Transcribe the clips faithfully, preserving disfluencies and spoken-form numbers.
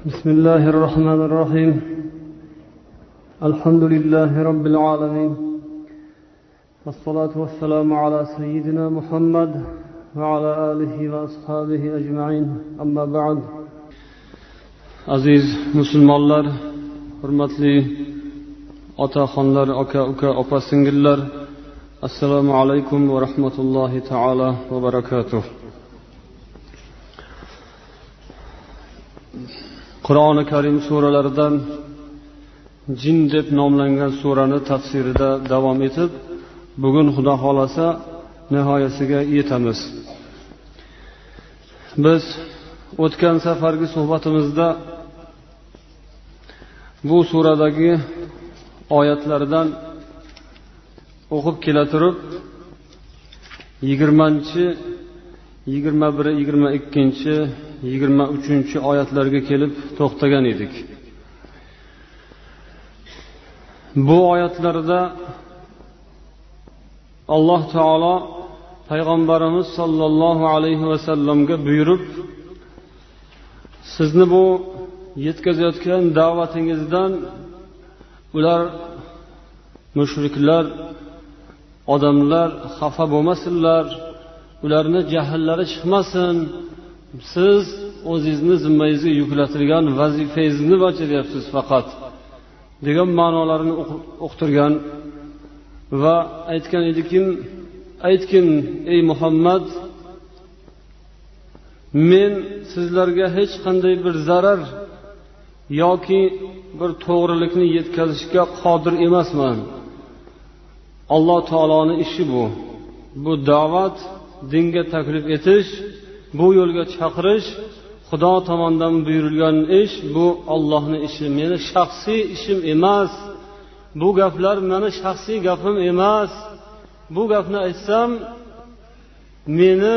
بسم الله الرحمن الرحيم الحمد لله رب العالمين والصلاة والسلام على سيدنا محمد وعلى آله وأصحابه أجمعين أما بعد Aziz musulmonlar, hurmatli otaxonlar, aka uka opa singillar, assalomu alaykum va rahmatullohi taala va barakatuh. Qur'oni Karim suralaridan jin deb nomlangan surani tafsirida davom etib, bugun Xudo xolasa nihoyasiga yetamiz. Biz o'tgan safargi suhbatimizda bu suradagi oyatlardan o'qib kela turib yigirmanchi, yigirma bir, yigirma ikkinchi, yigirma uchinchi oyatlarga kelib to'xtagan edik. Bu oyatlarda Alloh taolo payg'ambarimiz sollallohu alayhi va sallamga buyurib, sizni bu yetkazayotgan da'vatingizdan ular mushriklar, odamlar xafa bo'lmasinlar, ularni jahllari chiqmasin. Siz o'zingizni zimmangizga yuklatilgan vazifangizni bajaryapsiz faqat degan ma'nolarini o'qitirgan va aytgan ediki, aytgin ey Muhammad, men sizlarga hech qanday bir zarar yoki bir to'g'rilikni yetkazishga qodir emasman. Alloh taoloning ishi bu. Bu da'vat, dinga taklif etish, bu yo'lga chaqirish Xudo tomonidan buyurilgan ish, bu Allohning ishi, meni shaxsiy ishim emas. Bu gaplar meni shaxsiy gapim emas. Bu gapni aytsam meni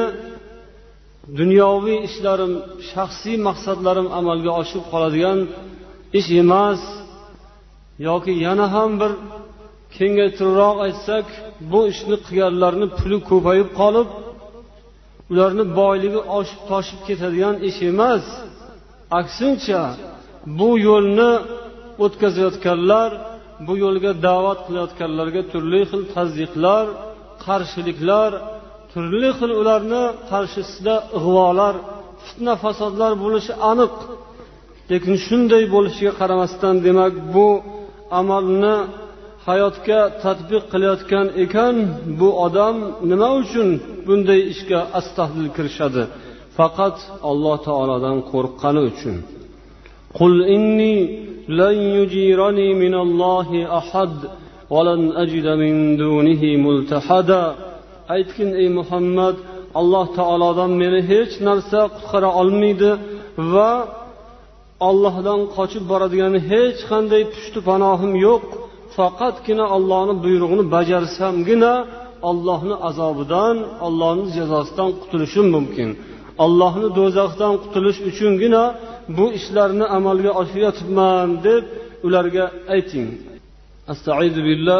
dunyoviy ishlarim, shaxsiy maqsadlarim amalga oshib qoladigan ish emas. Yoki yana ham bir kengaytirroq aytsak, bu ishni qilganlarning puli ko'payib qolib, ularning boyligi oshib toshib ketadigan ish emas. Aksincha, bu yo'lni o'tkazayotganlar, bu yo'lga da'vat qilayotganlarga turli xil tazyiqlar, qarshiliklar, turli xil ularni qarshisida ig'volar, fitna fasodlar bo'lishi aniq. Lekin shunday bo'lishiga qaramasdan, demak bu amalni hayotga tatbiq qilayotgan ekan, bu odam nima uchun bunday ishga astahdil kirishadi? Faqat Alloh taolodan qo'rqqani uchun. Qul inni lan yujirani minallohi ahad va lan ajida min dunihi multahada. Aytgin ey Muhammad, Alloh taolodan meni hech narsa qutqara olmaydi va Allohdan qochib boradigan hech qanday pushti panohim yo'q. Faqatgina Allohning buyrug'ini bajarsamgina Allohning azobidan, Allohning jazosidan qutulishim mumkin. Allohning do'zaxdan qutulish uchungina bu ishlarni amalga oshiryapman deb ularga ayting. Astaizu billah.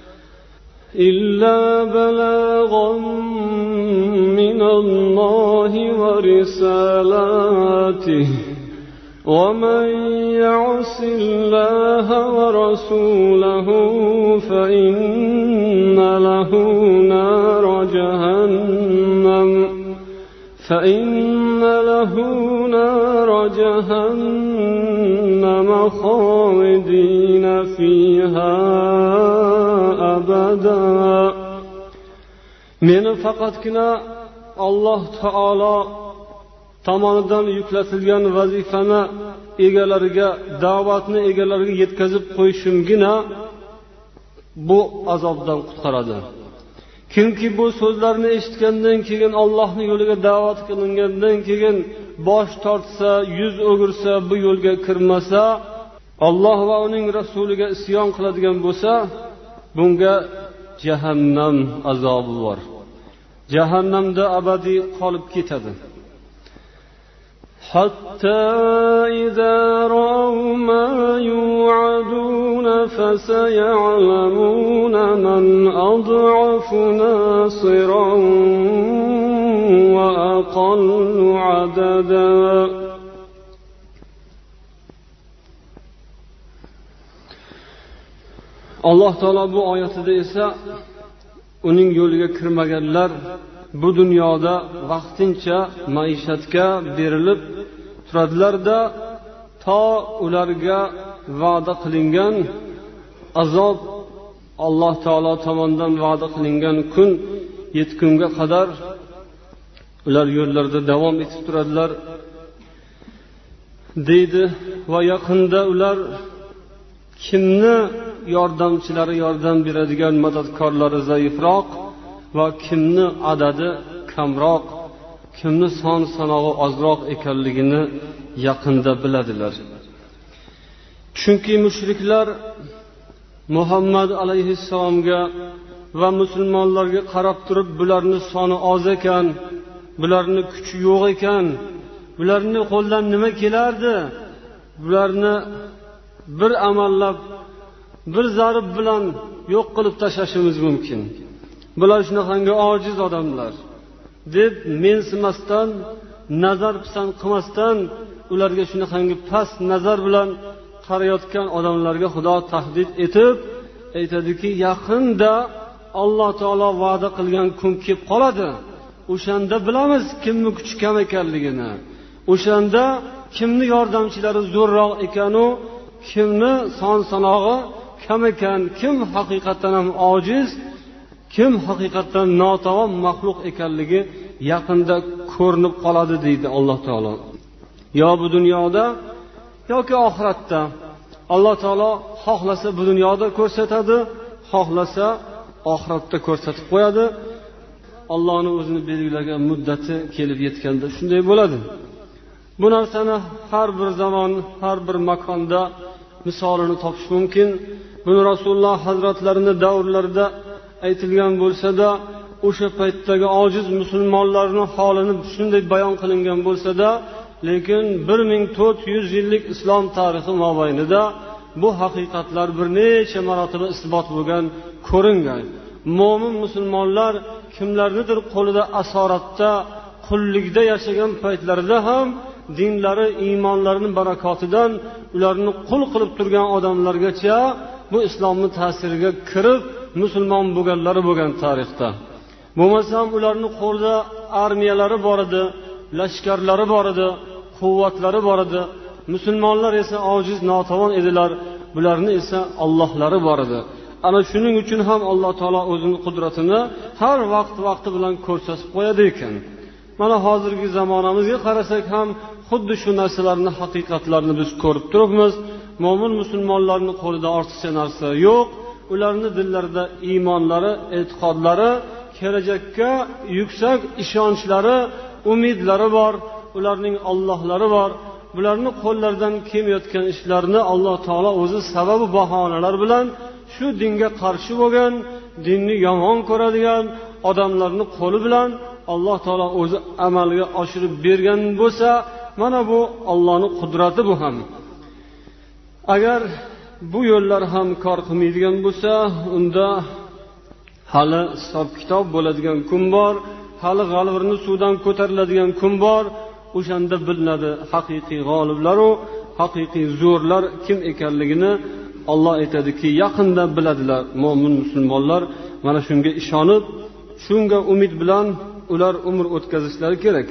إلا بلاغا من الله ورسالاته ومن يعص الله ورسوله فإن له نار جهنم فإن له نار جهنم خالدين فيها Meni faqatgina Alloh taolo tomonidan yuklatilgan vazifani egalariga, da'vatni egalariga yetkazib qo'yishimgina bu azobdan qutqaradi. Kimki bu so'zlarni eshitgandan keyin, Allohning yo'liga da'vat qilingandan keyin bosh tortsa, yuz o'girsa, bu yo'lga kirmasa, Alloh va uning rasuliga isyon qiladigan bo'lsa, bunga jahannam azobi bor. Jahannamda abadiy qolib ketadi. Hatta idza ra'aw ma yu'aduna fasayalamuna man ad'afu nasiran wa aqallu 'adada. alloh taolo bu oyatida esa uning yo'liga kirmaganlar bu dunyoda vaqtincha maishatga berilib turadilarda, to ularga va'da qilingan azob alloh taolo tomonidan va'da qilingan kun yetgunga qadar ular yo'llarida davom etib turadilar deydi. Va yaqinda ular kimni yordamchilari yordam beradigan madadkorlari zaifroq va kimni adadi kamroq, kimni son sanog'i ozroq ekanligini yaqinda biladilar. Chunki mushriklar Muhammad alayhissalomga va musulmonlarga qarab turib, bularni soni oz ekan, bularni kuchi yo'q ekan, bularni qo'ldan nima kelardi, bularni bir amallab bir zarb bilan yo'q qilib tashlashimiz mumkin, bular shunaqangi ojiz odamlar deb mensimasdan, nazar pisand qilmasdan ularga shunaqangi past nazar bilan qarayotgan odamlarga Xudo tahdid etib aytadiki, yaqinda Alloh taolo va'da qilgan kun kelib qoladi. O'shanda bilamiz kimni kuchi kam ekanligini. O'shanda kimni yordamchilari zo'rroq ekanu, kimni son sanog'i kam ekan, kim haqiqatan ham ojiz, kim haqiqatan notavon maxluq ekanligi yaqinda ko'rinib qoladi deydi Alloh taolo. Yo bu dunyoda yoki oxiratda Alloh taolo xohlasa bu dunyoda ko'rsatadi, xohlasa oxiratda ko'rsatib qo'yadi. Allohning o'zini belgilagan muddati kelib yetganda shunday bo'ladi. Bu narsani har bir zamon, har bir makonda misolini topish mumkin. Buni Rasululloh hazratlarining davrlarida aytilgan bo'lsa-da, o'sha paytdagi ojiz musulmonlarning holini shunday bayon qilingan bo'lsa-da, lekin bir ming to'rt yuz yillik islom tarixi mobaynida bu haqiqatlar bir necha marotaba isbot bo'lgan, ko'ringan. Mo'min musulmonlar kimlarnidir qo'lida asoratda, qullikda yashagan paytlarida ham dinlari, iymonlarining barakotidan ularni qul qilib turgan odamlargacha bu islomning ta'siriga kirib musulmon bo'lganlari bo'lgan tarixda. Bo'lmasam ularning qo'lida armiyalari bor edi, lashkarlari bor edi, quvvatlari bor edi. Musulmonlar esa ojiz, notavon edilar. Bularni esa Allohlari bor edi. Ana shuning uchun ham Alloh taolo o'zining qudratini har vaqt vaqti bilan ko'rsatib qo'yadi ekan. Mana hozirgi zamonamizga qarasak ham xuddi shu narsalarning haqiqatlarini biz ko'rib turibmiz. Mo'min musulmonlarning qo'lida ortiqcha narsa yo'q. Ularning dillarida iymonlari, e'tiqodlari, kelajakka yuksak ishonchlari, umidlari bor. Ularning Allohlari bor. Bularning qo'llaridan kelmayotgan ishlarni Alloh taolo o'zi sababi bahonalar bilan shu dinga qarshi bo'lgan, dinni yomon ko'radigan odamlarning qo'li bilan Alloh taolo o'zi amalga oshirib bergan bo'lsa, mana bu Allohning qudrati bu ham. Agar bu yo'llar ham kor qilmaydigan bo'lsa, unda hali hisob kitob bo'ladigan kun bor, hali g'alvirni suvdan ko'tariladigan kun bor. O'shanda bilinadi haqiqiy g'oliblar va haqiqiy zo'rlar kim ekanligini. Alloh aytadiki, yaqinda biladilar mo'min musulmonlar. Mana shunga ishonib, shunga umid bilan ular umr o'tkazishlari kerak.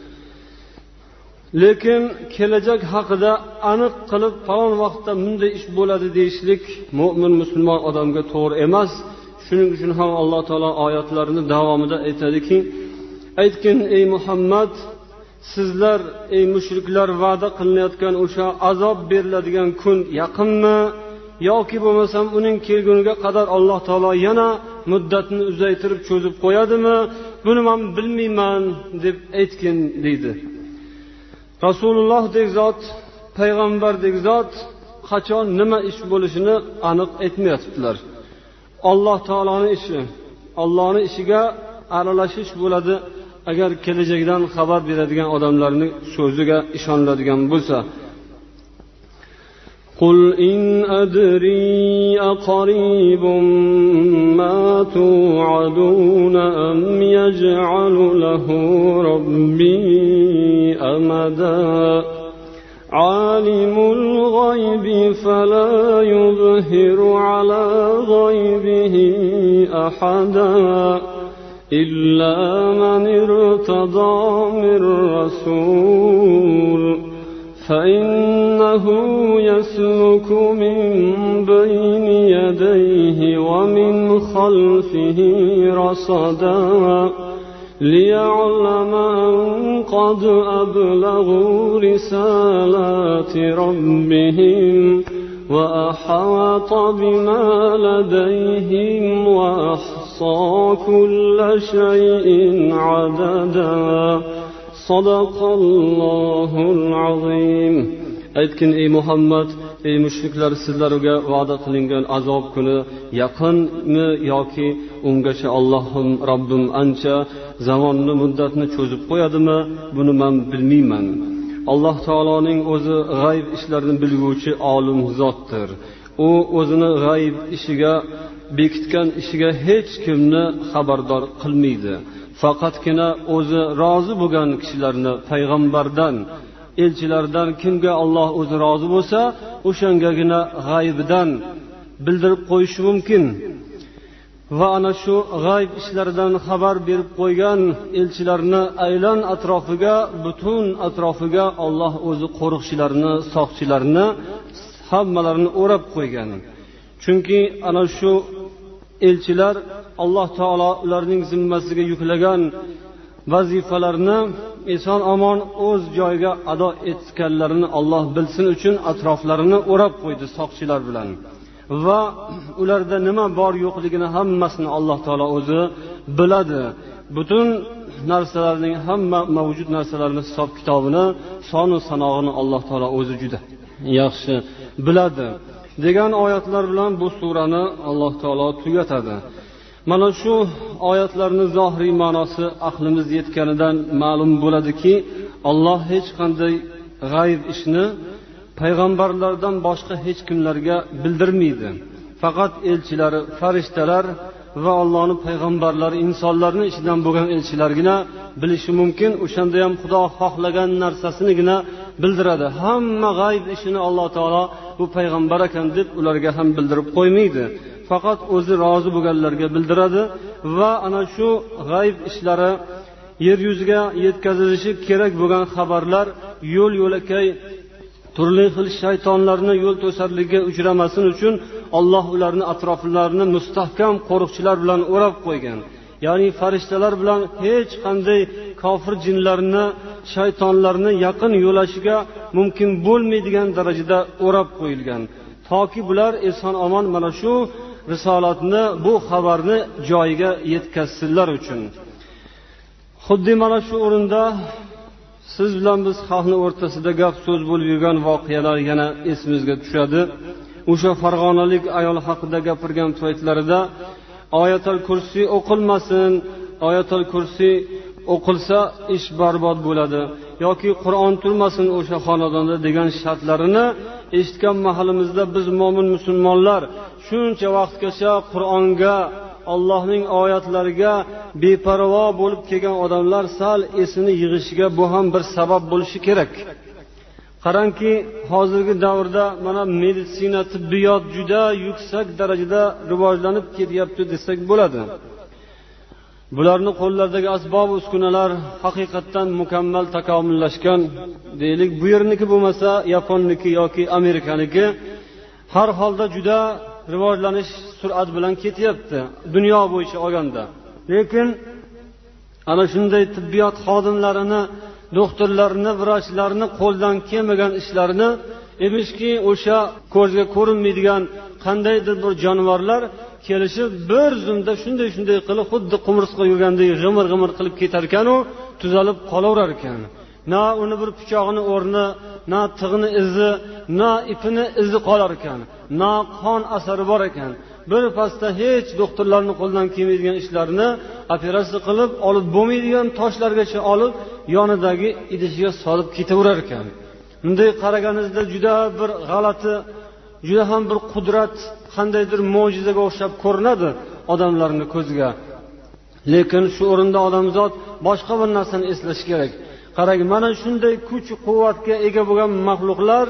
Lekin kelajak haqida aniq qilib falon vaqtda bunday ish bo'ladi deyishlik mo'min musulmon odamga to'g'ri emas. Shuning uchun ham Alloh taolo oyatlarini davomida aytadiki, aytgin ey Muhammad, sizlar ey mushriklar va'da qilinayotgan o'sha azob beriladigan kun yaqinmi yoki bo'lmasam uning kelguniga qadar Alloh taolo yana muddatni uzaytirib cho'zib qo'yadimi? Buni men bilmayman deb aytgin deydi. Rasulullohdek zot, payg'ambardek zot qachon nima ish bo'lishini aniq aytmayaptilar. Alloh taoloning ishi, Allohning ishiga aralashish bo'ladi. Agar kelajakdan xabar beradigan odamlarning so'ziga ishoniladigan bo'lsa. Qul in adri aqribun ma tu'aduna am yaj'alu lahu robbi amada. عالم الغيب فلا يظهر على غيبه أحدا إلا من ارتضى من رسول فإنه يسلك من بين يديه ومن خلفه رصدا ليعلم أن قد أبلغوا رسالات ربهم وأحاط بما لديهم وأحصى كل شيء عددا صدق الله العظيم. Aytgin ey Muhammad, ey mushriklar, sizlarga va'da qilingan azob kuni yaqinmi yoki ungacha Allohim Robbim ancha zamonni muddatni cho'zib qo'yadimi, buni men bilmayman. Alloh taoloning o'zi g'ayb ishlarini bilguvchi olim zotdir. U o'zini g'ayb ishiga bekitgan ishiga hech kimni xabardor qilmaydi. Faqatgina o'zi rozi bo'lgan kishilarni payg'ambardan, elchilardan kimga Alloh o'zi rozi bo'lsa, o'shangagina g'aybidan bildirib qo'yishi mumkin. Va ana shu g'ayb ishlaridan xabar berib qo'ygan elchilarni aylan atrofiga, butun atrofiga Alloh o'zi qo'riqchilarni, soqchilarni hammalarini o'rab qo'ygan. Chunki ana shu elchilar Alloh taolo ularning zimmasiga yuklagan vazifalarni eson omon o'z joyiga ado etganlarini Alloh bilsin uchun atroflarini o'rab qo'ydi soqchilar bilan. Va ularda nima bor yo'qligini hammasini Alloh taolo o'zi biladi. Butun narsalarning, hamma mavjud narsalarning hisob kitobini, sonu sanog'ini Alloh taolo o'zi juda yaxshi biladi degan oyatlar bilan bu surani Alloh taolo tugatadi. Mana shu oyatlarning zohiriy ma'nosi aqlimiz yetganidan ma'lum bo'ladiki, Alloh hech qanday g'ayb ishni payg'ambarlardan boshqa hech kimlarga bildirmaydi. Faqat elchilari, farishtalar va Allohning payg'ambarlari, insonlarning ichidan bo'lgan elchilargina bilishi mumkin. O'shanda ham Xudo xohlagan narsasinigina bildiradi. Hamma g'ayb ishini Alloh taolo bu payg'ambar ekan deb ularga ham bildirib qo'ymaydi. Faqat o'zi rozi bo'lganlarga bildiradi va ana shu g'ayb ishlari, yer yuziga yetkazilishi kerak bo'lgan xabarlar yo'l yo'lakay turli xil shaytonlarni yo'l to'sarligiga uchramasin uchun Alloh ularni atroflarini mustahkam qo'riqchilar bilan o'rab qo'ygan. Ya'ni farishtalar bilan hech qanday kofir jinlarni, shaytonlarni yaqin yo'lashiga mumkin bo'lmaydigan darajada o'rab qo'yilgan. Toki bular eson omon mana shu risolatni, bu xabarni joyiga yetkazsinlar uchun. Xuddi mana shu o'rinda siz bilan biz xalqning o'rtasida gap so'z bo'lib yurgan voqealar yana esimizga tushadi. O'sha farg'onalik ayol haqida gapirgan paytlarida Oyatul Kursi o'qilmasin, Oyatul Kursi o'qilsa ish barbod bo'ladi yoki Qur'on turmasin o'sha xonadonda degan shartlarini eshitgan mahalimizda biz mo'min musulmonlar shuncha vaqtgacha Qur'onga, Allohning oyatlariga beparvo bo'lib kelgan odamlar sal esini yig'ishiga bu ham bir sabab bo'lishi kerak. Qarangki, hozirgi davrda mana meditsina, tibbiyot juda yuksak darajada rivojlanib ketyapti desak bo'ladi. Bularning qo'llaridagi asbob uskunalar haqiqatan mukammal takomillashgan deylik. Bu yerniki bo'lmasa Yaponniki yoki Amerikaniki har holda juda rivojlanish sur'at bilan ketyapti dunyo bo'yicha olganda. Lekin ana shunday tibbiyot xodimlarini, doktorlarni, vrachlarni qo'ldan kelmagan ishlarini emishki o'sha ko'zga ko'rinmaydigan qandaydir bir jonivorlar kelishib bir zumda shunday shunday qilib xuddi qumursqa yurgandek g'imir-g'imir qilib ketar ekan-u, tuzalib qolaverar ekan. Na uni bir pichog'ini o'rni, na tig'ini izi, na ipini izi qolar ekan, na qon asari bor ekan. Bir pastda hech doktorlarning qo'ldan kelmaydigan ishlarni operatsiya qilib olib bo'lmaydigan toshlargacha olib yonidagi idishiga solib ketaverar ekan. Bunday qaraganingizda juda bir g'alati, juda ham bir qudrat, qandaydir mo'jizaga o'xshab ko'rinadi odamlarning ko'ziga. Lekin shu o'rinda odamzod boshqa bir narsani eslash kerak. qarang, mana shunday kuch quvvatga ega bo'lgan maxluqlar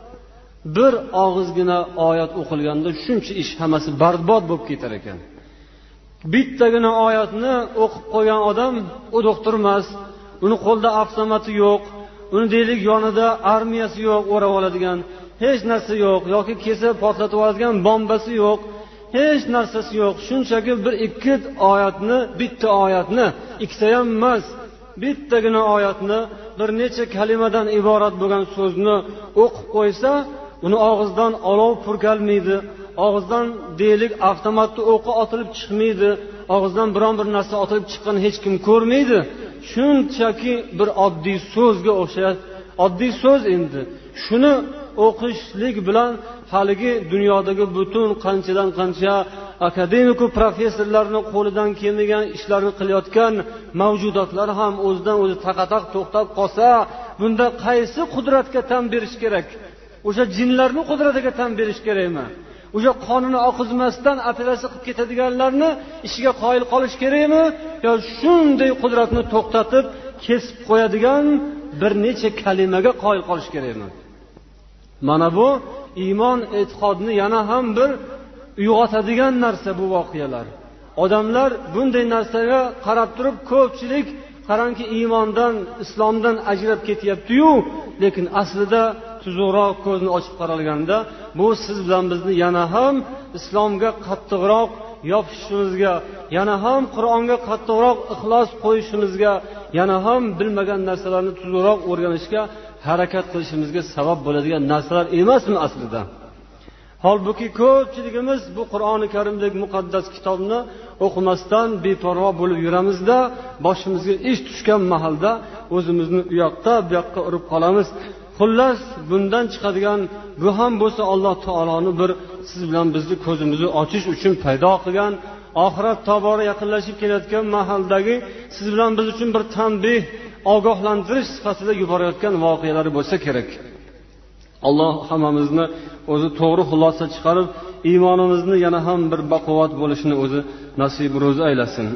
bir og'izgina oyat o'qilganda shuncha ish hammasi barbod bo'lib ketar ekan. Bittagina oyatni o'qib qo'ygan odam u doktor emas, uni qo'lida avtomati yo'q, uni deylik yonida armiyasi yo'q, o'rab oladigan hech narsa yo'q, yoki kesa portlatib oladigan bombasi yo'q, hech narsasi yo'q. Shunchaki bir ikki oyatni, bitta oyatni, ikkita ham emas, bittagina oyatni, bir necha kalimadan iborat bo'lgan so'zni o'qib qo'ysa, uni og'izdan olov purkalmaydi, og'izdan deylik avtomatni o'qi otilib chiqmaydi, og'izdan biron bir narsa otilib chiqqan hech kim ko'rmaydi. Shunchaki bir oddiy so'zga o'xshaydi. Oddiy so'z endi. Shuni o'qishlik bilan haligi dunyodagi butun qanchadan qancha akademik va professorlarning qo'lidan kelmagan ishlarni qilayotgan mavjudotlar ham o'zidan o'zi taqataq to'xtab qolsa, bunda qaysi qudratga tan berish kerak? O'sha jinlarning qudratiga tan berish kerakmi? O'sha qonuni oqizmasdan operatsiya qilib ketadiganlarni ishiga qoyil qolish kerakmi? Yo shunday qudratni to'xtatib kesib qo'yadigan bir necha kalimaga qoyil qolish kerakmi? Mana bu iymon e'tiqodni yana ham bir uyg'otadigan narsa bu voqealar. Odamlar bunday narsaga qarab turib ko'pchilik qarangki iymondan, islomdan ajrab ketyapti-yu, lekin aslida tuzukroq ko'zni ochib qaralganda bu siz bilan bizni yana ham islomga qattiqroq yopishishimizga, yana ham Qur'onga qattiqroq ixlos qo'yishimizga, yana ham bilmagan narsalarni tuzukroq o'rganishga harakat qilishimizga sabab bo'ladigan narsalar emasmi aslida? Holbuki ko'pchiligimiz bu Qur'oni Karimdek muqaddas kitobni o'qimasdan beparvo bo'lib yuramizda, boshimizga ish tushgan mahalda o'zimizni u yoqqa bu yoqqa urib qolamiz. Xullas, bundan chiqadigan bu ham bo'lsa Alloh taoloni bir siz bilan bizni ko'zimizni ochish uchun paydo qilgan, oxirat tobora yaqinlashib kelayotgan mahaldagi siz bilan biz uchun bir tanbeh, ogohlantirish sifatida yuborayotgan voqealar bo'lsa kerak. Alloh hammamizni o'zi to'g'ri xulosa chiqarib, iymonimizni yana ham bir baquvvat bo'lishini o'zi nasib ro'zi aylasin.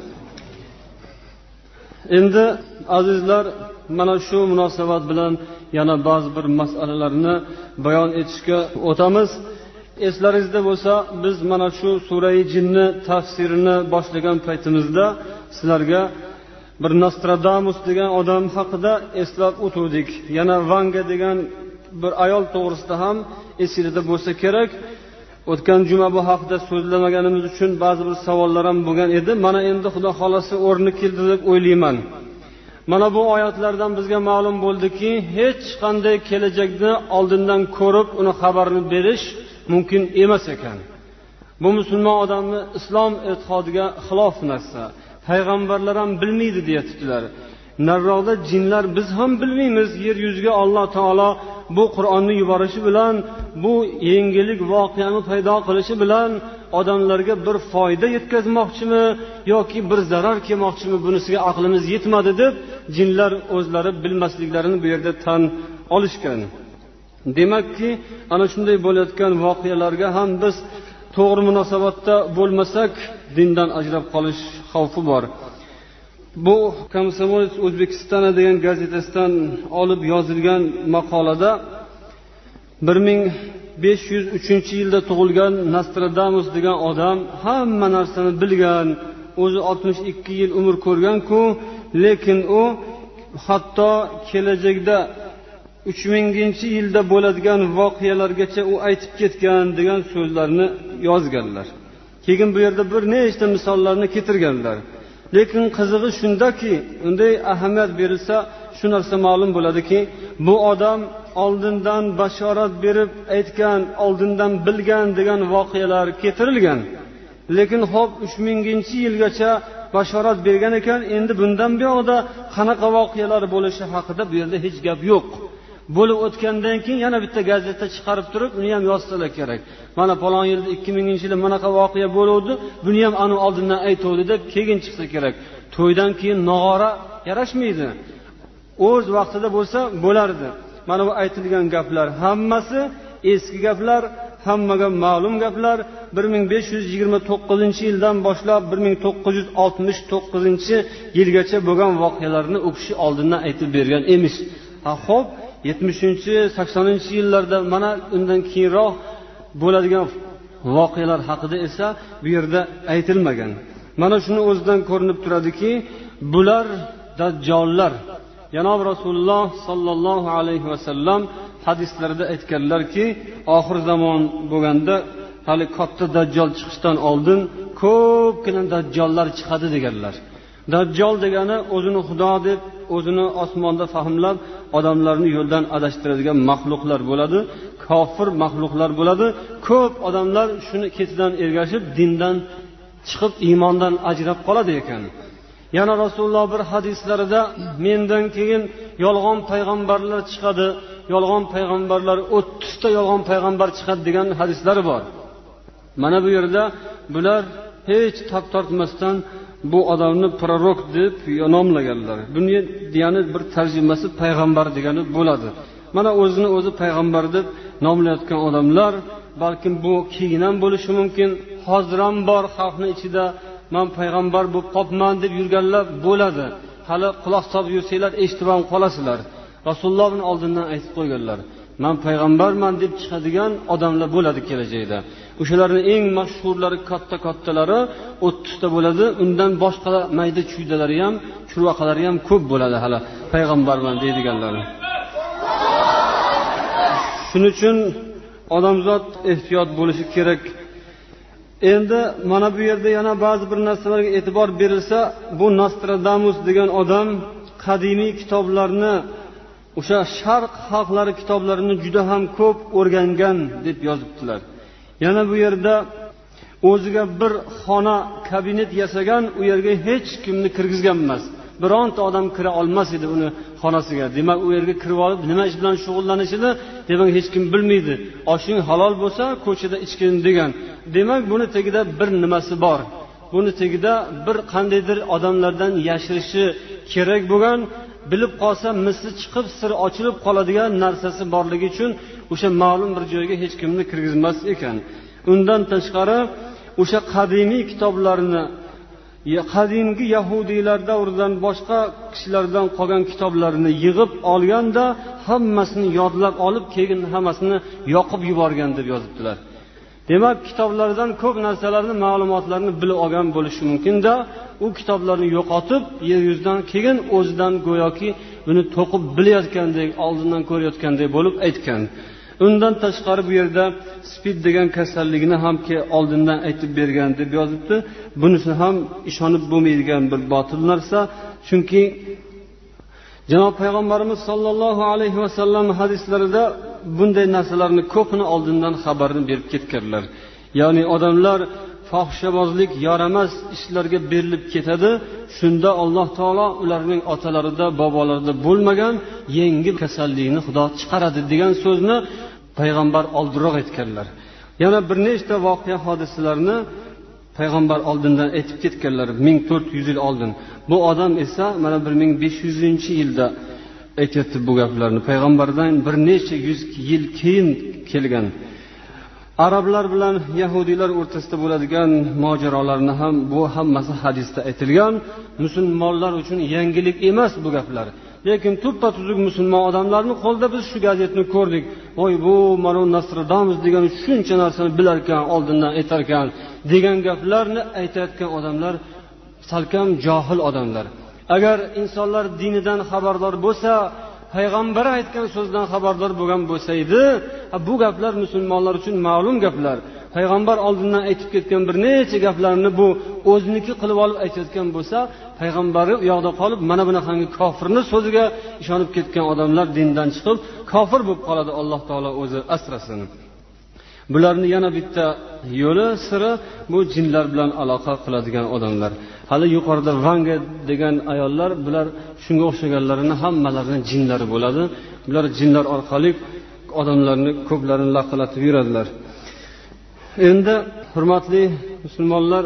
Endi azizlar, mana shu munosabat bilan yana ba'zi bir masalalarni bayon etishga o'tamiz. Eslaringizda bo'lsa, biz mana shu sura Jinni tafsirini boshlagan paytimizda sizlarga bir Nostradamus degan odam haqida eslab o'tdik. Yana Vanga degan bir ayol to'g'risida ham esingizda bo'lsa kerak. O'tgan juma bu haqida so'zlamaganimiz uchun ba'zi bir savollar ham bo'lgan edi. Mana endi Xudo xolasi o'rni keldi deb o'ylayman. Mana bu oyatlardan bizga ma'lum bo'ldiki, hech qanday kelajakni oldindan ko'rib, uni xabarini berish mumkin emas ekan. Bu musulmon odamni islom e'tiqodiga xilof narsa. Payg'ambarlar ham bilmaydi deyaptilar. Nariroqda jinlar biz ham bilmaymiz. Yer yuziga Alloh taolo bu Qur'onni yuborishi bilan, bu yangilik voqeani paydo qilishi bilan odamlarga bir foyda yetkazmoqchimi yoki bir zarar kelmoqchimi, bunisiga aqlimiz yetmadi deb jinlar o'zlari bilmasliklarini bu yerda tan olishgan. Demakki, ana shunday bo'layotgan voqealarga ham biz to'g'ri munosabatda bo'lmasak, dindan ajrab qolish xavfi bor. Bu Komsomolets O'zbekiston degan gazetasidan olib yozilgan maqolada bir ming besh yuz uchinchi yilda tug'ilgan Nostradamus degan odam hamma narsani bilgan, o'zi oltmish ikki yil umr ko'rgan-ku, lekin u hatto kelajakda uch minginchi yilda bo'ladigan voqealargacha u aytib ketgan degan so'zlarni yozganlar. Keyin bu yerda bir nechta misollarni keltirganlar. Lekin qizig'i shundaki, unday ahamiyat berilsa, shu narsa ma'lum bo'ladiki, bu odam oldindan bashorat berib aytgan, oldindan bilgan degan voqealar keltirilgan. Lekin hop uch minginchi yilgacha bashorat bergan ekan, endi bundan buyoqda qanaqa voqealar bo'lishi haqida bu yerda hech gap yo'q. Bo'lib o'tgandan keyin yana bitta gazeta chiqarib turib, uni ham yozsalar kerak. Mana falon yilda ikki minginchi yilda manaqa voqea bo'ldi, buni ham anu oldindan aytuvdi deb keyin chiqsa kerak. To'ydan keyin nog'ora yarashmaydi. O'z vaqtida bo'lsa bo'lardi. Mana bu aytilgan gaplar hammasi eski gaplar, hammaga ma'lum gaplar. bir ming besh yuz yigirma to'qqizinchi yildan boshlab bir ming to'qqiz yuz oltmish to'qqizinchi yilgacha bo'lgan voqealarni u kishi oldindan aytib bergan emish. Ha xo'p, yetmishinchi saksoninchi yillarda mana undan keyinroq bo'ladigan voqealar haqida esa bu yerda aytilmagan. Mana shuni o'zidan ko'rinib turadiki, bular dajjollar. Janob Rasululloh sallallohu alayhi vasallam hadislarida aytganlarki, oxir zamon bo'lganda hali katta dajjol chiqishdan oldin ko'pgina dajjollar chiqadi deganlar. Dajjol degani o'zini xudo deb, o'zini osmonda fahmlab odamlarni yo'ldan adashtiradigan maxluqlar bo'ladi, kofir maxluqlar bo'ladi. Ko'p odamlar shuni ketidan ergashib dindan chiqib iymondan ajrab qoladi ekan. Yana Rasululloh bir hadislarida mendan keyin yolg'on payg'ambarlar chiqadi, yolg'on payg'ambarlar o'ttiz ta yolg'on payg'ambar chiqadi degan hadislari bor. Mana bu yerda bular hech tap tortmasdan bu odamni prorok deb nomlaganlar. Buni degani bir tarjimasi payg'ambar degani bo'ladi. Mana o'zini o'zi payg'ambar deb nomlayotgan odamlar balkim bu keyin ham bo'lishi mumkin. Hozir ham bor xalqning ichida men payg'ambar bo'lib qopman deb yurganlar bo'ladi. Hali quloq solib yursanglar eshitib ham qolasizlar. Rasulullohning oldindan aytib qo'yganlar. Men payg'ambarman deb chiqadigan odamlar bo'ladi kelajakda. O'shalarning eng mashhurlari, katta-kattalari o'ttiz ta bo'ladi. Undan boshqa mayda chuydalari ham, churvaqalari ham ko'p bo'ladi hali payg'ambarman deydiganlar. Shuning uchun odamzod ehtiyot bo'lishi kerak. Endi mana bu yerda yana ba'zi bir narsalarga e'tibor berilsa, bu Nostradamus degan odam qadimiy kitoblarni, o'sha sharq xalqlari kitoblarini juda ham ko'p o'rgangan deb yozibdilar. Yana bu yerda o'ziga bir xona, kabinet yasagan, u yerga hech kimni kirgizgan emas. Bironta odam kira olmas edi uni xonasiga. Demak, u yerga kirib olib nima ish bilan shug'ullanishini demak hech kim bilmaydi. Oshing halol bo'lsa, ko'chada ichgin degan. Demak, buni tagida bir nimasi bor. Buni tagida bir qandaydir odamlardan yashirishi kerak bo'lgan, bilib qolsa misli chiqib sir ochilib qoladigan narsasi borligi uchun o'sha ma'lum bir joyga hech kimni kirgizmas ekan. Undan tashqari o'sha qadimiy kitoblarni, qadimgi yahudiylar davridan boshqa kishilardan qolgan kitoblarni yig'ib olganda hammasini yodlab olib, keyin hammasini yoqib yuborgan deb yozibdilar. Demak, kitoblardan ko'p narsalarni, ma'lumotlarni bilib olgan bo'lishi mumkin-da, u kitoblarni yo'qotib, yer yuzidan keyin o'zidan go'yoki buni to'qib bilayotgandek, oldindan ko'rayotgandek bo'lib aytgan. Undan tashqari bu yerda spid degan kasallikni ham ki oldindan aytib bergan deb yozibdi. Bunisi ham ishonib bo'lmaydigan bir botil narsa. Chunki Janob payg'ambarimiz sollallohu alayhi vasallam hadislarida bunday narsalarni ko'pini oldindan xabarini berib ketganlar. Ya'ni odamlar fohishabozlik, yaramas ishlarga berilib ketadi. Shunda Alloh taolo ularning otalarida, bobolarida bo'lmagan yengil kasallikni Xudo chiqaradi degan so'zni payg'ambar oldinroq aytganlar. Yana bir nechta voqea hodisalarni payg'ambar oldindan aytib ketganlar ming to'rt yuz yil oldin. Bu odam esa mana bir ming besh yuzinchi yilda aytayapti bu gaplarni. Payg'ambardan bir necha yuz yil keyin kelgan. Arablar bilan yahudiylar o'rtasida bo'ladigan mojarolarni ham bu hammasi hadisda aytilgan. Musulmonlar uchun yangilik emas bu gaplar. Lekin tuppa-tuzuk musulmon odamlarning qo'lida biz shu gazetni ko'rdik. Voy, bu mana Nostradamus degan shuncha narsani bilar ekan, oldindan aytar ekan degan gaplarni aytayotgan odamlar salkam johil odamlar. Agar insonlar dinidan xabardor bo'lsa, payg'ambar aytgan so'zdan xabardor bo'lgan bo'lsa edi, bu gaplar musulmonlar uchun ma'lum gaplar. Payg'ambar oldindan aytib ketgan bir necha gaplarni bu o'ziniki qilib olib aytayotgan bo'lsa, payg'ambari u yoqda qolib mana bunaqangi kofirning so'ziga ishonib ketgan odamlar dindan chiqib kofir bo'lib qoladi. Alloh taolo o'zi asrasin. Bularni yana bitta yo'li siri bu jinlar bilan aloqa qiladigan odamlar. Hali yuqorida Vanga degan ayollar, bular shunga o'xshaganlarini hammalarini jinlari bo'ladi. Bular jinlar orqali odamlarni ko'plarini laqillatib yuradilar. Endi hurmatli musulmonlar,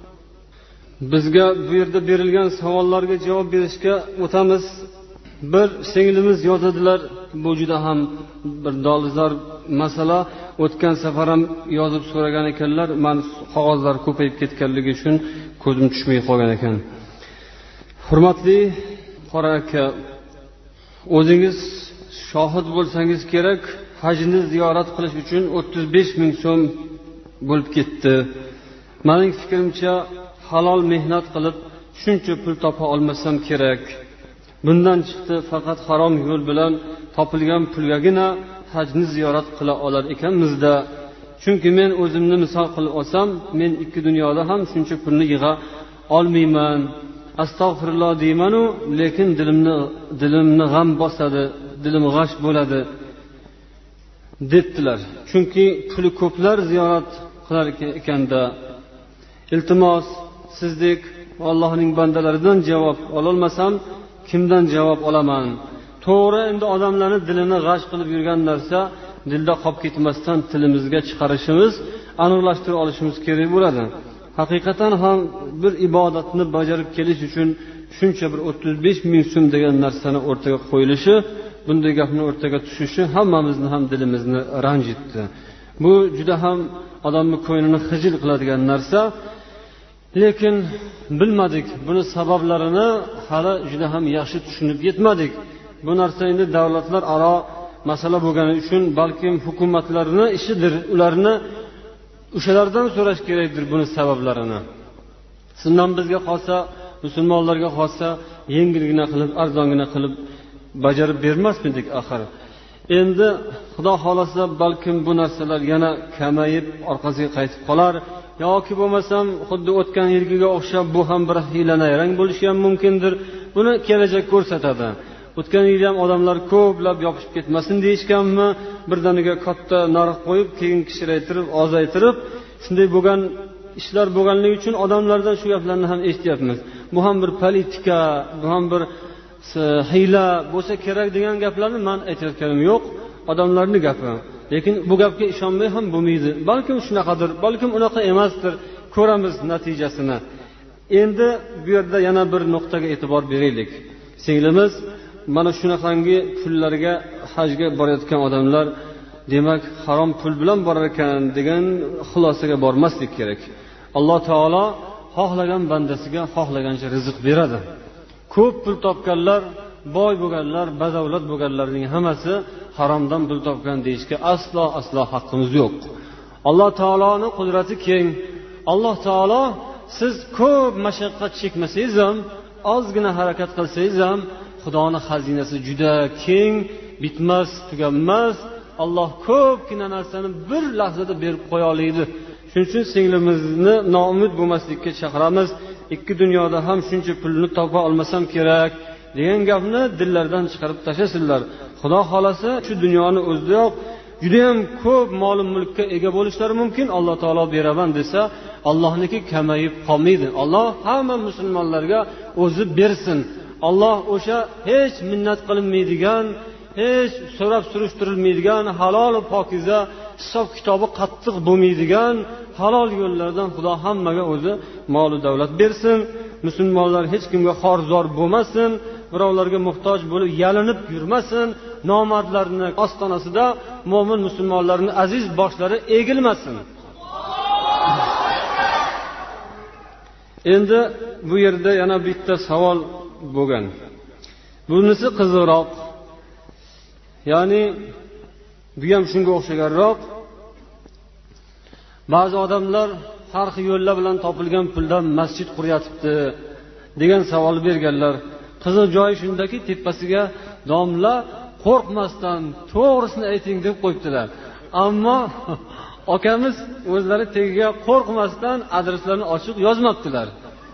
bizga bu yerda berilgan savollarga javob berishga o'tamiz. Bir singlimiz yozadilar, bu juda ham bir dolzarb masala. o'tgan safar ham yozib so'ragan ekanlar, men qog'ozlar ko'payib ketganligi uchun ko'zim tushmay qolgan ekan. Hurmatli qora aka, o'zingiz shohid bo'lsangiz kerak, hajni ziyorat qilish uchun o'ttiz besh ming so'm bo'lib ketdi. Mening fikrimcha halol mehnat qilib shuncha pul topa olmasam kerak. Bundan chiqdi faqat harom yo'l bilan topilgan pulgagina hajni ziyorat qila olar ekanmizda. Chunki men o'zimni misol qilib olsam, men ikki dunyoda ham shuncha pulni yig'a olmayman. Astag'firulloh deyman-u, lekin dilimni dilimni g'am bosadi, dilim g'ash bo'ladi debdilar. Chunki puli ko'plar ziyorat qilar ekanda. Iltimos, sizdek Allohning bandalaridan javob ololmasam, kimdan javob olaman? To'g'ri, endi odamlarning dilini g'ash qilib yurgan narsa dilda qolib ketmasdan tilimizga chiqarishimiz, aniqlashtira olishimiz kerak bo'ladi. Haqiqatan ham bir ibodatni bajarib kelish uchun shuncha bir o'ttiz besh ming so'm degan narsani o'rtaga qo'yilishi, bunday gapni o'rtaga tushishi hammamizni ham dilimizni ranjitdi. Bu juda ham odamning ko'nglini xijil qiladigan narsa. Lekin bilmadik, buni sabablarini hali juda ham yaxshi tushunib yetmadik. Bu narsa endi davlatlar aro masala bo'lgani uchun balkim hukumatlarning ishidir. Ularni o'shalardan so'rash kerakdir buni sabablarini. Shundan bizga qolsa, musulmonlarga qolsa, yengilgina qilib, arzongina qilib bajarib bermasmidik axir. Endi Xudo xolasa balkim bu narsalar yana kamayib orqasiga qaytib qolar, yoki bo'lmasam xuddi o'tgan yilgiga o'xshab bu ham bir hiyla-nayrang bo'lishi ham mumkindir. Buni kelajak ko'rsatadi. O'tgan yil ham odamlar ko'plab yopishib ketmasin deyishganmi, birdaniga katta narx qo'yib, keyin kishiraytirib, ozaytirib, shunday bo'lgan ishlar bo'lganligi uchun odamlardan shu gaplarni ham eshityapmiz. Bu ham bir politika, bu ham bir hiyla bo'lsa kerak degan gaplarni men aytayotganim yo'q, odamlarning gapi. Lekin bu gapga ishonmay ham bo'lmaydi. Balkim shunaqadir, balkim unaqa emasdir. Ko'ramiz natijasini. Endi bu yerda yana bir nuqtaga e'tibor beraylik. Singlimiz, mana shunaqangi pullarga hajga borayotgan odamlar demak harom pul bilan borar ekan degan xulosaga bormaslik kerak. Alloh taolo xohlagan bandasiga xohlagancha rizq beradi. Ko'p pul topganlar, boy bo'lganlar, badavlat bo'lganlarning hammasi haromdan pul topgan deyishga aslo aslo haqqimiz yo'q. Alloh taoloning qudrati keng. Alloh taolo siz ko'p mashaqqat chekmasangiz ham, ozgina harakat qilsangiz ham, Xudoning xazinasi juda keng, bitmas, tuganmas. Alloh ko'pgina narsani bir lahzada berib qo'ya oladi. Shuning uchun singlimizni noumid bo'lmaslikka chaqiramiz. Ikki dunyoda ham shuncha pulni topa olmasam kerak degan gapni dillaridan chiqarib tashlasinlar. Xudo xolasa shu dunyoni o'zidayoq juda ham ko'p mol mulkka ega bo'lishlari mumkin. Alloh taolo beraman desa, Allohniki kamayib qolmaydi. Alloh hamma musulmonlarga o'zi bersin. Alloh o'sha hech minnat qilinmaydigan, hech so'rab surishtirilmaydigan, halol va pokiza, hisob kitobi qattiq bo'lmaydigan halol yo'llardan Xudo hammaga o'zi mol va davlat bersin. Musulmonlar hech kimga xorzor bo'lmasin, birovlarga muhtoj bo'lib yalinib yurmasin, nomardlarning ostonasida mo'min musulmonlarning aziz boshlari egilmasin. Endi bu yerda yana bitta savol bo'lgan. Bunisi qiziqroq. Ya'ni bu ham shunga o'xshaganroq. Ba'zi odamlar har xil yo'llar bilan topilgan puldan masjid quryapti degan savol berganlar. Qiziq joyi shundaki, tepasiga domla qo'rqmasdan to'g'risini ayting deb qo'yibdilar. Ammo akamiz o'zlari tagiga qo'rqmasdan adreslarni ochiq yozmabdilar.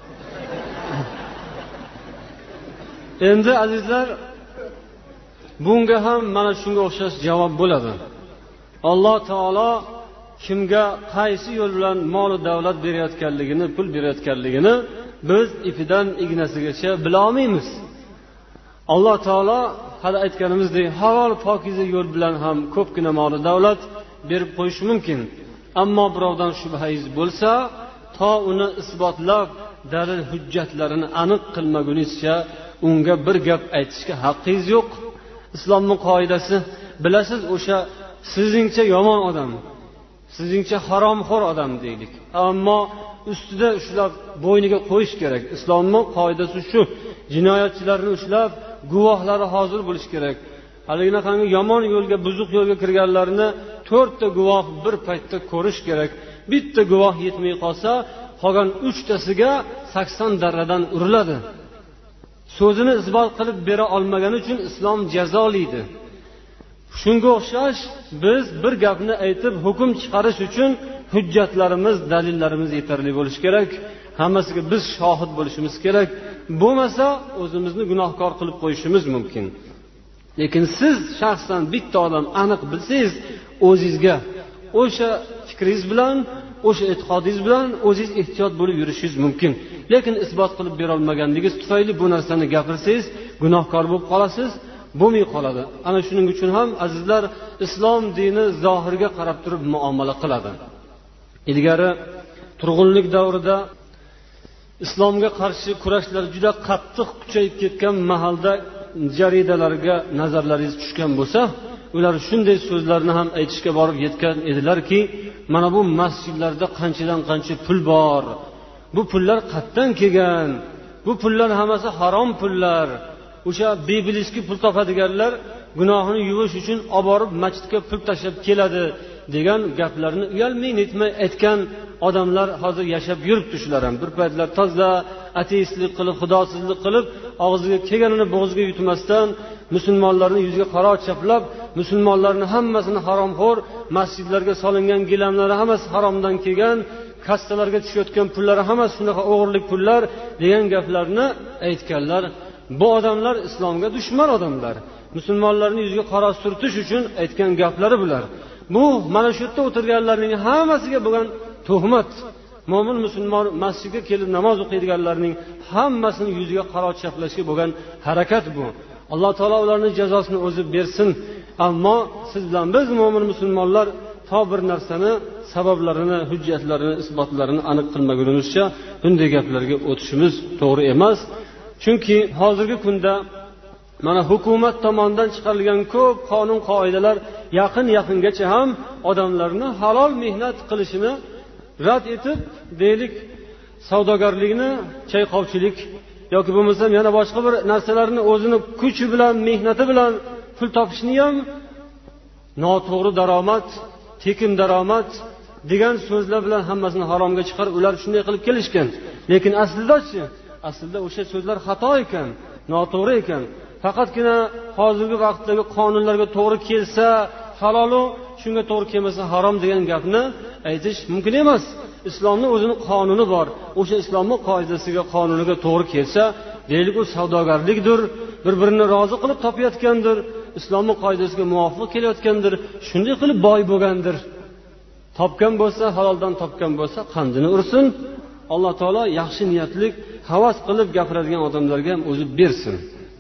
Endi azizlar, bunga ham mana shunga o'xshash javob bo'ladi. Alloh taolo kimga qaysi yo'l bilan mol va davlat berayotganligini, pul berayotganligini biz ipidan ignasigacha bila olmaymiz. Alloh taolo hali aytganimizdek, halol pokiza yo'l bilan ham ko'pgina mol va davlat berib qo'yishi mumkin. Ammo birovdan shubhangiz bo'lsa, to uni isbotlab, dalil hujjatlarini aniq qilmagunizcha unga bir gap aytishga haqqingiz yo'q. Islomning qoidasi bilasiz, o'sha sizningcha yomon odam, sizningcha haromxo'r odam deylik. Ammo ustida ushlab bo'yniga qo'yish kerak. Islomning qoidasi shu. Jinoyatchilarni ushlab, guvohlari hozir bo'lish kerak. Haligina yomon yo'lga, buzuq yo'lga kirganlarni to'rtta guvoh bir paytda ko'rish kerak. Bitta guvoh yetmay qolsa, qolgan uchtasiga sakson darradan uriladi. So'zini isbot qilib bera olmagani uchun islom jazolaydi. Shunga o'xshash biz bir gapni aytib hukm chiqarish uchun hujjatlarimiz, dalillarimiz yetarli bo'lishi kerak. Hammasiga biz shohid bo'lishimiz kerak. Bo'lmasa o'zimizni gunohkor qilib qo'yishimiz mumkin. Lekin siz shaxsan bitta odam aniq bilsangiz, o'zingizga o'sha fikringiz bilan, o'sha e'tiqodingiz bilan o'zingiz ehtiyot bo'lib yurishingiz mumkin. Lekin isbot qilib bera olmaganligingiz tufayli bu narsani gapirsangiz, gunohkor bo'lib qolasiz, bo'lmay qoladi. Ana shuning uchun ham azizlar, islom dini zohirga qarab turib muomala qiladi. Ilgari turg'unlik davrida islomga qarshi kurashlar juda qattiq kuchayib ketgan mahalda jaridalarga nazarlaringiz tushgan bo'lsa, ular shunday so'zlarni ham aytishga borib yetgan edilarki, mana bu masjidlarda qanchadan qancha pul bor. Bu pullar qayerdan kelgan? Bu pullar hammasi harom pullar. O'sha bebilishki pul topadiganlar gunohini yuvish uchun olib borib masjidga pul tashlab keladi degan gaplarni uyalmay netmay aytgan odamlar hozir yashab yuribdi. Shular ham bir paytlar toza ateistlik qilib, xudosizlik qilib, og'ziga kelganini bo'g'ziga yutmasdan musulmonlarning yuziga qaro chaplab, musulmonlarning hammasini haromxo'r, masjidlarga solingan gilamlari hammasi haromdan kelgan, kassalarga tushayotgan pullari hammasi shunaqa o'g'irlik pullar degan gaplarni aytganlar. Bu odamlar islomga dushman odamlar. Musulmonlarning yuziga qaro surtish uchun aytgan gaplari bular. Bu mana shu yerda o'tirganlarning hammasiga bo'lgan tuhmat. Mo'min musulmon masjidga kelib namoz o'qiydiganlarning hammasini yuziga qaro chaplashga bo'lgan harakat bu. Alloh taolo ularning jazosini o'zi bersin. Ammo siz bilan biz mo'min musulmonlar to bir narsani, sabablarini, hujjatlarini, isbotlarini aniq qilmagunimizcha bunday gaplarga o'tishimiz to'g'ri emas. Chunki hozirgi kunda mana hukumat tomonidan chiqarilgan ko'p qonun qoidalar yaqin-yaqingacha ham odamlarni halol mehnat qilishini rad etib, deylik, savdogarlikni, chayqovchilik yoki bo'lmasam yana boshqa bir narsalarni o'zini kuchi bilan, mehnati bilan pul topishni ham noto'g'ri daromad, tekin daromad degan so'zlar bilan hammasini haromga chiqarib, ular shunday qilib kelishgan. Lekin aslida-chi, aslida o'sha so'zlar xato ekan, noto'g'ri ekan. Faqatgina hozirgi vaqtdagi qonunlarga to'g'ri kelsa halolu, shunga to'g'ri kelmasa harom degan gapni aytish mumkin emas. Islomning o'zining qonuni bor. O'sha islomning qoidasiga, qonuniga to'g'ri kelsa, deylik u savdogarlikdir, bir-birini rozi qilib topayotgandir, islomning qoidasiga muvofiq kelayotgandir, shunday qilib boy bo'lgandir. Topgan bo'lsa, haloldan topgan bo'lsa, qandini ursin. Alloh taolo yaxshi niyatlik, havas qilib gapiradigan odamlarga ham o'zi bersin.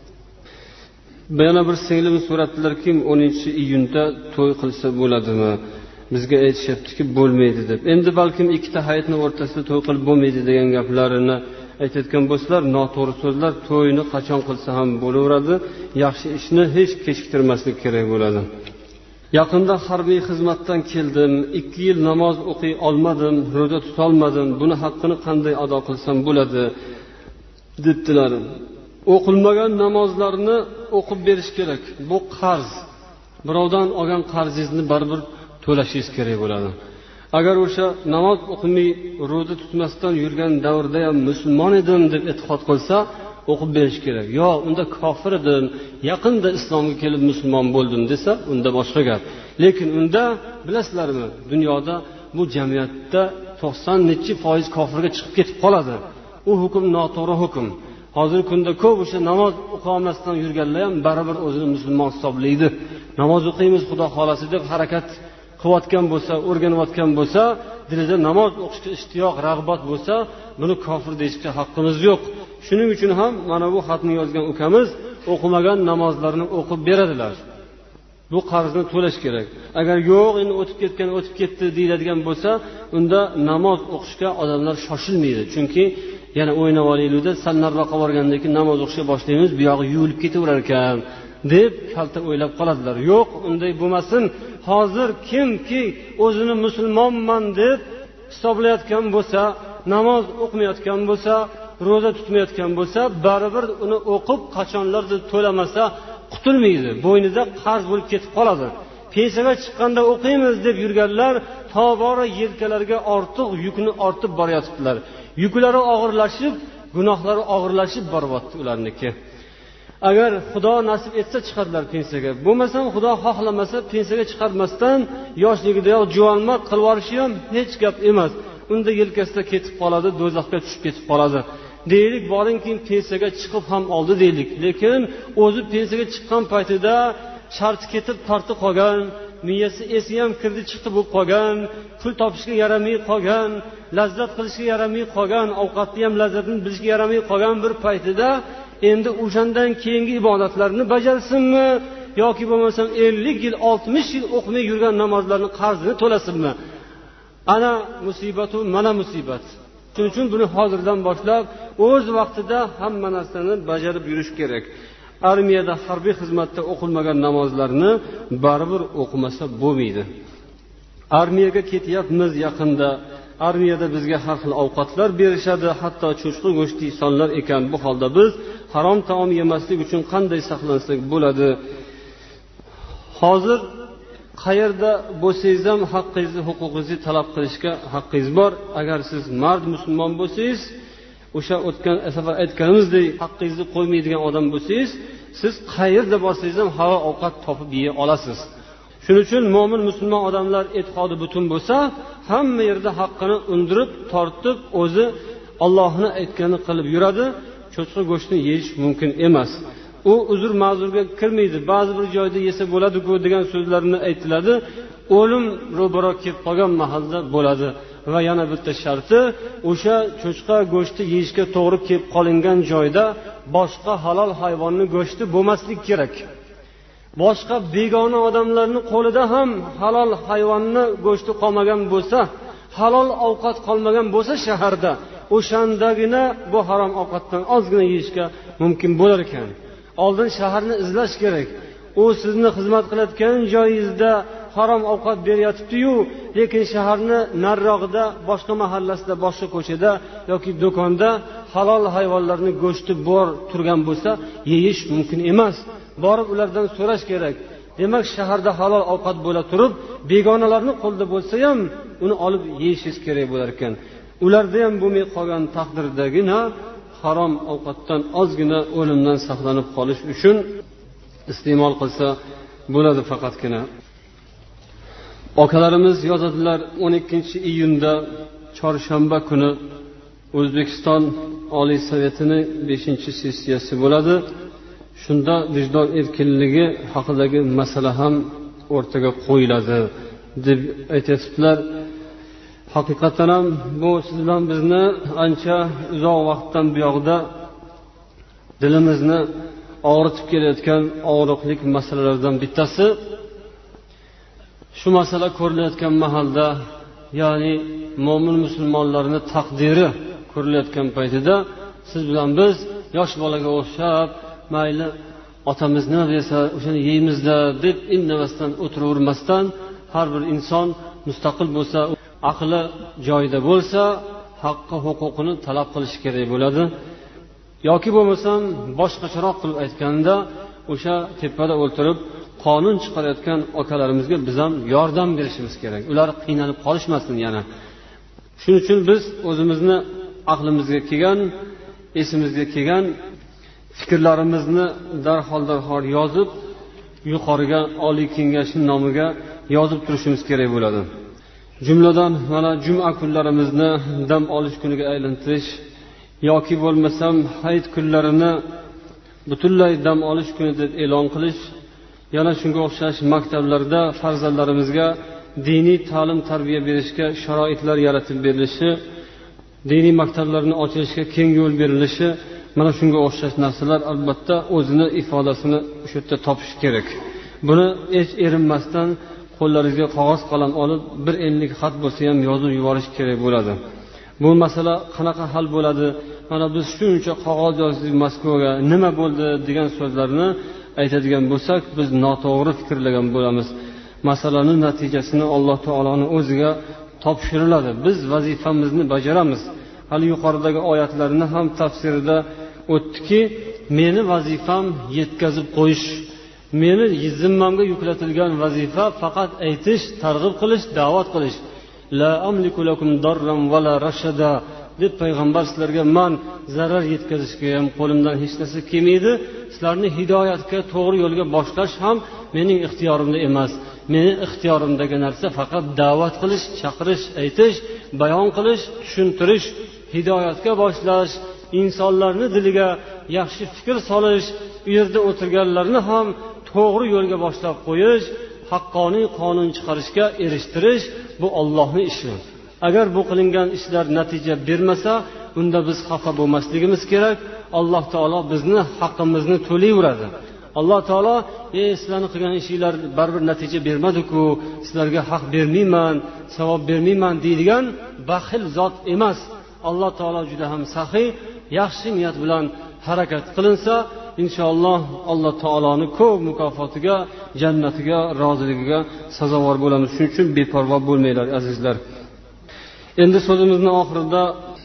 Yana bir singlim so'ratdilarki, o'ninchi iyunda to'y qilsa bo'ladimi? Bizga aytishyaptiki, bo'lmaydi deb. Endi balkim ikkita hayitni o'rtasida to'y qilib bo'lmaydi degan gaplarini aytayotgan bo'lsalar, noto'g'ri so'zlar. To'yni qachon qilsa ham bo'laveradi. Yaxshi ishni hech kechiktirmaslik kerak bo'ladi. Yaqinda harbiy xizmatdan keldim, ikki yil namoz o'qiy olmadim, ro'za tuta olmadim. Buni haqqini qanday ado qilsam bo'ladi debdilar. O'qilmagan namozlarni o'qib berish kerak. Bu qarz. Birovdan olgan qarzingizni baribir to'lashingiz kerak bo'ladi. Agar o'sha namoz o'qimay, ro'za tutmasdan yurgan davrda ham musulmon edim deb e'tiqod qilsa, o'qib berish kerak. Yo, unda kofir edim, yaqinda islomga kelib musulmon bo'ldim desa, unda boshqa gap. Lekin unda bilasizlarmi, dunyoda bu jamiyatda to'qson necha foiz kofirga chiqib ketib qoladi. U hukm noto'g'ri hukm. Hozirgi kunda ko'p o'sha namoz o'qimasdan yurganlar ham baribir o'zini musulmon hisoblaydi. Namoz o'qiymiz, Xudo xolasi deb harakat qilayotgan bo'lsa, o'rganayotgan bo'lsa, dilida namoz o'qishga ishtiyoq, rag'bat bo'lsa, buni kofir deyishga haqqimiz yo'q. Shuning uchun ham mana bu xatni yozgan ukamiz o'qimagan namozlarni o'qib beradilar. Bu qarzni to'lash kerak. Agar yo'q, endi o'tib ketgan, o'tib ketdi deyiladigan bo'lsa, unda namoz o'qishga odamlar shoshilmaydi. Chunki yana o'ynab olaylikda, sal nariroqqa borgandan keyin namoz o'qishga boshlaymiz, bu yog'i yuvilib ketaverar ekan. deb kalta o'ylab qoladilar. Yo'q, unday bo'lmasin. Hozir kimki o'zini musulmonman deb hisoblayotgan bo'lsa, namoz o'qimayotgan bo'lsa, ro'za tutmayotgan bo'lsa, baribir uni o'qib qachonlardir to'lamasa qutulmaydi. Bo'ynida qarz bo'lib ketib qoladi. Pensiyaga chiqqanda o'qiymiz deb yurganlar tobora yelkalariga ortiq yukni ortib boryaptilar. Yuklari og'irlashib, gunohlari og'irlashib boryapti ularniki. Agar Xudo nasib etsa chiqadilar pensiyaga. Bo'lmasam Xudo xohlamasa pensiyaga chiqarmasdan yoshligidayoq juvonmat qilib olishi ham hech gap emas. Unda yelkasida ketib qoladi, do'zaxga tushib ketib qoladi. Deylik, boringki pensiyaga chiqib ham oldi deylik. Lekin o'zi pensiyaga chiqqan paytida sharti ketib tortib qolgan, miyasi esi ham kirdi chiqdi bo'lib qolgan, pul topishga yaramay qolgan, lazzat qilishga yaramay qolgan, ovqatni ham lazzatini bilishga yaramay qolgan bir paytida endi o'shandan keyingi ibodatlarni bajarsinmi yoki bo'lmasam ellik yil, oltmish yil o'qimay yurgan namozlarni qarzini to'lasinmi? Ana musibatu, mana musibat. Shuning uchun buni hozirdan boshlab o'z vaqtida hamma narsani bajarib yurish kerak. Armiyada harbiy xizmatda o'qilmagan namozlarni baribir o'qimasa bo'lmaydi. Armiyaga ketyapmiz yaqinda. Armiyada bizga har xil ovqatlar berishadi, hatto cho'chqa go'shti sonlar ekan. Bu holda biz harom taom yemaslik uchun qanday saqlansak bo'ladi? Hozir qayerda bo'lsangiz ham haqqingizni, huquqingizni talab qilishga haqqingiz bor. Agar siz mard musulmon bo'lsangiz, o'sha o'tgan safar aytganimizdek haqqingizni qo'ymaydigan odam bo'lsangiz, siz qayerda borsangiz ham halol ovqat topib yeya olasiz. Shuning uchun mo'min musulmon odamlar e'tiqodi butun bo'lsa, hamma yerda haqqini undirib, tortib, o'zi Allohning aytganini qilib yuradi. Cho'chqa go'shtini yeyish mumkin emas. U uzr ma'zurga kirmaydi. Ba'zi bir joyda yesa bo'ladi-ku degan so'zlarni aytiladi. O'lim ro'baro kelib qolgan mahalda bo'ladi. Va yana bitta sharti, o'sha cho'chqa go'shti yeyishga to'g'ri kelib qolingan joyda boshqa halol hayvonning go'shti bo'lmaslik kerak. Boshqa begona odamlarning qo'lida ham halol hayvonni go'shti qolmagan bo'lsa, halol ovqat qolmagan bo'lsa shaharda, o'shandagina bu harom ovqatdan ozgina yeyishga mumkin bo'lar ekan. Oldin shaharni izlash kerak. U sizni xizmat qilayotgan joyingizda harom ovqat beryapti-yu, lekin shaharni narrog'ida, boshqa mahallasida, boshqa ko'chada yoki do'konda halol hayvonlarning go'shti bor turgan bo'lsa, yeyish mumkin emas. Borib ulardan so'rash kerak. Demak, shaharda halol ovqat bo'la turib, begonalarning qo'lida bo'lsa ham uni olib yeyishingiz kerak bo'lar ekan. Ularda ham bo'lmay qolgan taqdirdagina harom ovqatdan ozgina o'limdan saqlanib qolish uchun iste'mol qilsa bo'ladi faqatgina. Okalarimiz yozadilar, o'n ikkinchi iyunda chorshanba kuni O'zbekiston Oliy Sovetining beshinchi sessiyasi bo'ladi. Shunda vijdon erkinligi haqidagi masala ham o'rtaga qo'yiladi deb aytibdilar. Haqiqatan ham bu siz bilan bizni ancha uzoq vaqtdan buyog'da dilimizni og'ritib kelayotgan og'riqli masalalardan bittasi. Shu masala ko'rilayotgan mahalda, ya'ni mo'min musulmonlarning taqdiri ko'rilayotgan paytida siz bilan biz yosh bolaga o'xshab, mayli otamiz nima desa o'shani yeymizda deb indamasdan o'tiravermasdan, har bir inson mustaqil bo'lsa, aqli joyida bo'lsa, haqqi huquqini talab qilish kerak bo'ladi. Yoki bo'lmasam boshqacharoq qilib aytganda, o'sha tepada o'tirib qonun chiqarayotgan okalarimizga biz ham yordam berishimiz kerak. Ular qiynalib qolishmasin yana. Shuning uchun biz o'zimizni aqlimizga kelgan, esimizga kelgan fikrlarimizni darhol darhol yozib, yuqoriga Oliy Kengashning nomiga yozib turishimiz kerak bo'ladi. Jumladan mana juma kunlarimizni dam olish kuniga aylantirish yoki bo'lmasam hayit kunlarini butunlay dam olish kuni deb e'lon qilish, yana shunga o'xshash maktablarda farzandlarimizga diniy ta'lim tarbiya berishga sharoitlar yaratib berilishi, diniy maktablarning ochilishiga keng yo'l berilishi, mana shunga o'xshash narsalar albatta o'zini ifodasini shu yerda topishi kerak. Buni hech erinmasdan qo'llaringizga qog'oz qalam olib bir enlik xat bo'lsa ham yozib yuborish kerak bo'ladi. Bu masala qanaqa hal bo'ladi? Mana biz shuncha qog'oz yozdik Moskvaga, nima bo'ldi degan so'zlarni aytadigan bo'lsak, biz noto'g'ri fikrlagan bo'lamiz. Masalaning natijasini Alloh taoloning o'ziga topshiriladi. Biz vazifamizni bajaramiz. Hali yuqoridagi oyatlarni ham tafsirida o'tdiki, meni vazifam yetkazib qo'yish. Meni zimmamga yuklatilgan vazifa faqat aytish, targ'ib qilish, da'vat qilish. La amliku lakum darran va la rashada deb payg'ambar sizlarga man zarar yetkazishga ham qo'limdan hech narsa kelmaydi. Sizlarni hidoyatga, to'g'ri yo'lga boshlash ham mening ixtiyorimda emas. Mening ixtiyorimdagi narsa faqat da'vat qilish, chaqirish, aytish, bayon qilish, tushuntirish, hidoyatga boshlash, insonlarni diliga yaxshi fikr solish, u yerda o'tirganlarni ham to'g'ri yo'lga boshlab qo'yish, haqqoniy qonun chiqarishga erishtirish, bu Allohning ishi. Agar bu qilingan ishlar natija bermasa, unda biz xafa bo'lmasligimiz kerak. Alloh taolo bizni haqqimizni to'layveradi. Alloh taolo, "Ey sizlarning qilgan ishinglar baribir natija bermadi-ku, sizlarga haq bermayman, savob bermayman" deydigan baxil zot emas. Alloh taolo juda ham saxiy, yaxshi niyat bilan harakat qilinsa, inshaalloh Alloh taoloning ko'p mukofotiga, jannatiga, roziligiga sazovor bo'lamiz. Shuning uchun beparvo bo'lmanglar, azizlar. Endi so'zimizning oxirida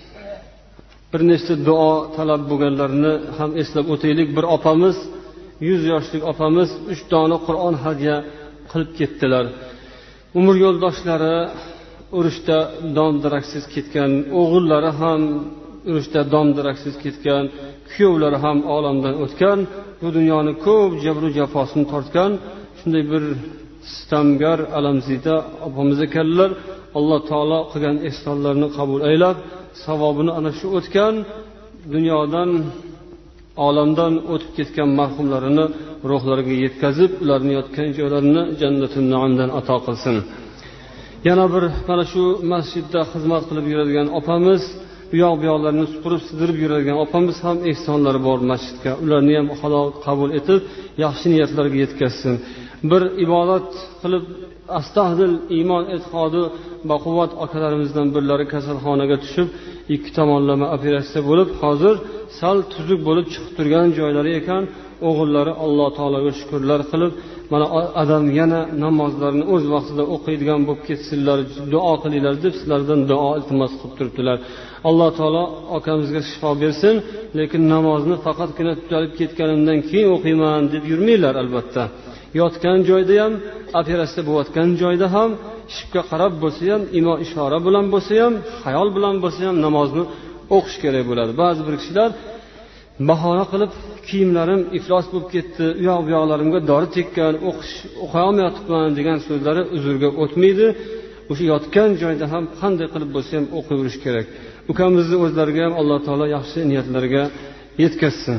bir nechta duo talab bo'lganlarni ham eslab o'taylik. Bir opamiz, yuz yoshlik opamiz uch dona Qur'on hadya qilib ketdilar. Umr yo'ldoshlari urushda dom-daraksiz ketgan, o'g'illari ham urushda dom-daraksiz ketgan, kuyovlari ham olamdan o'tgan, bu dunyoni ko'p jabru jafosini tortgan shunday bir sitamgar, alamzida opamiz ekanlar. Alloh taolo qilgan ehsonlarini qabul aylab, savobini ana shu o'tgan dunyodan, olamdan o'tib ketgan marhumlarini ruhlariga yetkazib, ularni yotgan joylarini jannatul naimdan ato qilsin. Yana bir mana shu masjidda xizmat qilib yuradigan opamiz, u yoq bu yoqlarni supurib sidirib yuradigan opamiz ham ehsonlari bor masjidga. Ularni ham Xudo qabul etib, yaxshi niyatlarga yetkazsin. Bir ibodat qilib astahdil iymon e'tiqodi baquvvat akalarimizdan birlari kasalxonaga tushib, ikki tomonlama operatsiya bo'lib, hozir sal tuzuk bo'lib chiqib turgan joylari ekan. O'g'illari Alloh taologa shukrlar qilib, mana adam yana namozlarni o'z vaqtida o'qiydigan bo'lib ketsinlar, duo qilinglar deb sizlardan duo iltimos qilib turibdilar. Alloh taolo akamizga shifo bersin, lekin namozni faqatgina tutalib ketganimdan keyin o'qiyman deb yurmanglar albatta. Yotgan joyda ham, operatsiya bo'layotgan joyda ham, shifga qarab bo'lsa ham, imo ishora bilan bo'lsa ham, xayol bilan bo'lsa ham namozni o'qish kerak bo'ladi. Ba'zi bir kishilar bahona qilib, kiyimlarim iflos bo'lib ketdi, u yoq bu yoqlarimga dori tekkan, o'qish o'qiy olmayapman degan so'zlari uzrga o'tmaydi. O'sha yotgan joyda ham qanday qilib bo'lsa ham o'qiyverish kerak. Ukamizni o'zlariga ham Alloh taolo yaxshi niyatlarga yetkazsin.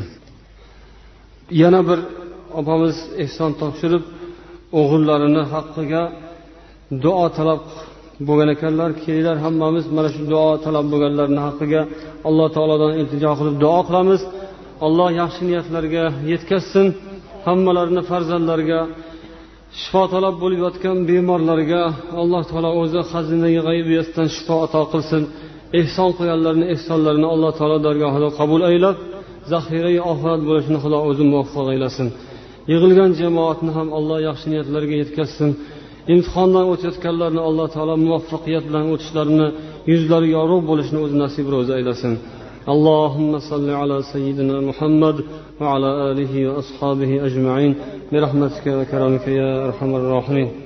Yana bir opamiz ehson topshirib, o'g'illarini haqqiga duo talab bo'lgan ekanlar. Kelinglar hammamiz mana shu duo talab bo'lganlarning haqqiga Alloh taolodan iltijo qilib duo qilamiz. Alloh yaxshi niyatlarga yetkazsin. Hammalarini farzandlariga, shifo talab bo'lib yotgan bemorlarga Alloh taolo o'zi xazinayi g'aybiyatdan shifo ato qilsin. Ehson qo'yanlarning ehsonlarini Alloh taolo dargohida qabul aylab, zaxirai oxirat bo'lishini Xudo o'zi muvaffaq aylasin. Yig'ilgan jamoatni ham Alloh yaxshi niyatlarga yetkazsin. Imtihondan o'tayotganlarni Alloh taolo muvaffaqiyat bilan o'tishlarini, yuzlari yorug' bo'lishini o'zi nasib ro'za aylasin. Allohumma salli ala sayyidina Muhammad va ala alihi va ashabihi ajma'in bi rahmatika va karamika ya arhamar rohimin.